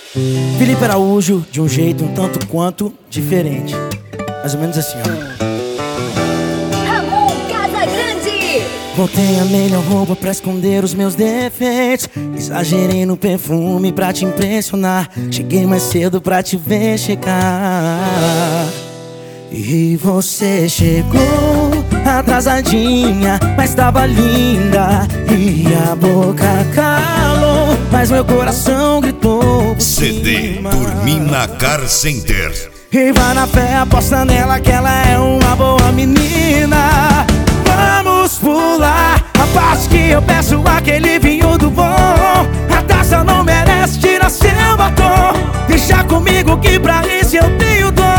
Felipe Araújo, de um jeito um tanto quanto diferente. Mais ou menos assim, ó. Ramon Casagrande. Botei a melhor roupa pra esconder os meus defeitos. Exagerei no perfume pra te impressionar. Cheguei mais cedo pra te ver chegar. E você chegou atrasadinha, mas tava linda. E a boca calou, mas meu coração gritou por CD cima. Dormi na Car Center. E vai na fé, aposta nela que ela é uma boa menina. Vamos pular a parte que eu peço aquele vinho do bom. A taça não merece, tira seu batom. Deixa comigo que pra isso eu tenho dor.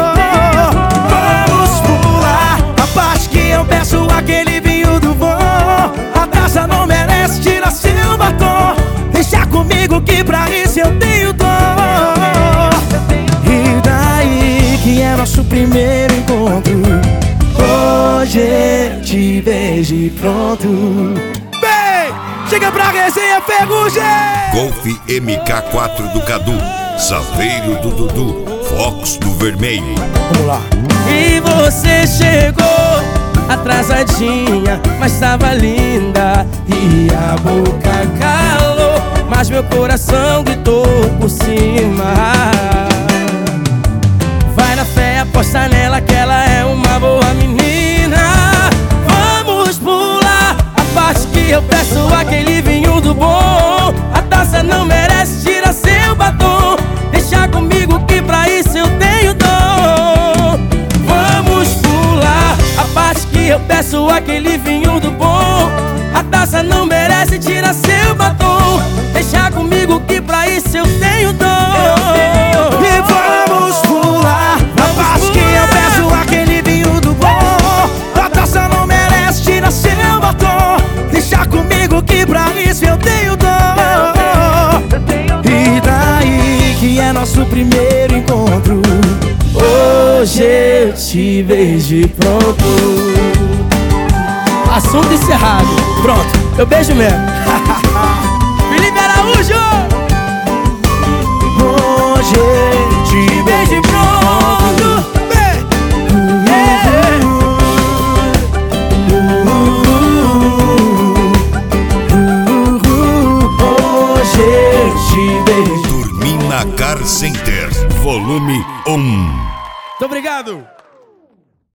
Vamos pular a parte que eu peço aquele vinho do bom. A taça não merece, tira seu batom. Deixa comigo que pra isso eu tenho dor. E daí que é nosso primeiro encontro. Hoje eu te vejo e pronto. Bem, chega pra resenha, Ferrugem! Golf MK4 do Cadu, Saveiro do Dudu, Fox do Vermelho. Vamos lá. E você chegou atrasadinha, mas tava linda. E a boca calou, mas meu coração gritou por cima. Vai na fé, aposta nela que ela é uma boa menina. Vamos pular a parte que eu peço aquele vinho do bom. A taça não merece, tira seu batom. Deixa comigo que pra isso eu tenho dom. Vamos pular a parte que eu peço aquele vinho do bom. A taça não merece, tira seu batom. Deixa comigo que pra isso eu tenho dom. E vamos pular a parte que eu peço aquele vinho do bom. A taça não merece, tira seu batom. Deixa comigo que pra isso eu tenho dor. E daí que é nosso primeiro encontro. Hoje eu te vejo e pronto. Assunto encerrado. Pronto, eu beijo mesmo. Felipe Araújo! Hoje eu te vejo e pronto. Hoje eu te vejo. Dormi na Car Center, volume 1. Muito obrigado.